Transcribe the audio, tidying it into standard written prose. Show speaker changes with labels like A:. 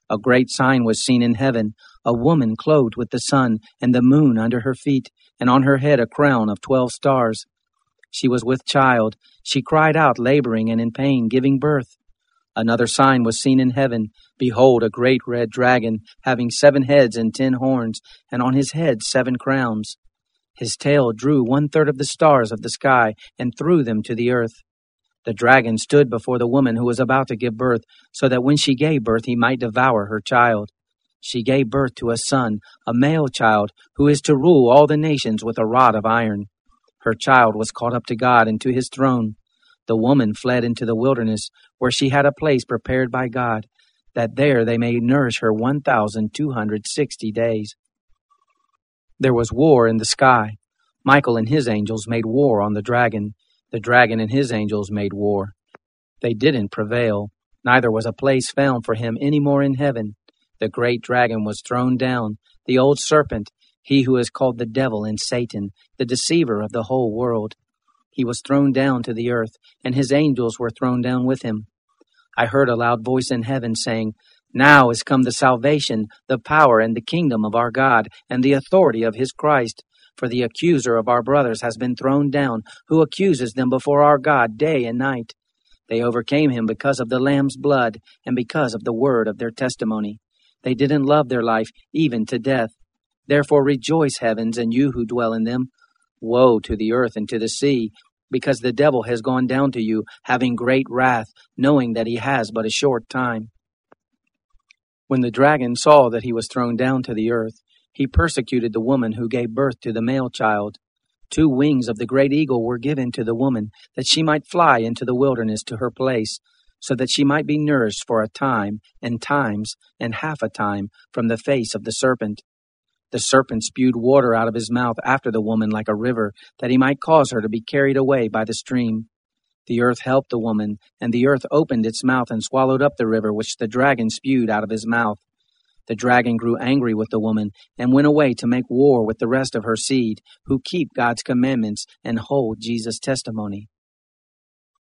A: A great sign was seen in heaven, a woman clothed with the sun and the moon under her feet, and on her head a crown of 12 stars. She was with child. She cried out, laboring and in pain, giving birth. Another sign was seen in heaven. Behold, a great red dragon, having 7 heads and 10 horns, and on his head 7 crowns. His tail drew 1/3 of the stars of the sky and threw them to the earth. The dragon stood before the woman who was about to give birth, so that when she gave birth he might devour her child. She gave birth to a son, a male child, who is to rule all the nations with a rod of iron. Her child was caught up to God and to his throne. The woman fled into the wilderness, where she had a place prepared by God, that there they may nourish her 1,260 days. There was war in the sky. Michael and his angels made war on the dragon. The dragon and his angels made war. They didn't prevail. Neither was a place found for him any more in heaven. The great dragon was thrown down, the old serpent, he who is called the devil and Satan, the deceiver of the whole world. He was thrown down to the earth, and his angels were thrown down with him. I heard a loud voice in heaven saying, "Now is come the salvation, the power, and the kingdom of our God, and the authority of his Christ. For the accuser of our brothers has been thrown down, who accuses them before our God day and night. They overcame him because of the Lamb's blood, and because of the word of their testimony. They didn't love their life, even to death. Therefore rejoice, heavens, and you who dwell in them. Woe to the earth and to the sea, because the devil has gone down to you, having great wrath, knowing that he has but a short time." When the dragon saw that he was thrown down to the earth, he persecuted the woman who gave birth to the male child. 2 wings of the great eagle were given to the woman, that she might fly into the wilderness to her place, so that she might be nourished for a time, and times, and half a time, from the face of the serpent. The serpent spewed water out of his mouth after the woman like a river, that he might cause her to be carried away by the stream. The earth helped the woman, and the earth opened its mouth and swallowed up the river which the dragon spewed out of his mouth. The dragon grew angry with the woman, and went away to make war with the rest of her seed, who keep God's commandments and hold Jesus' testimony.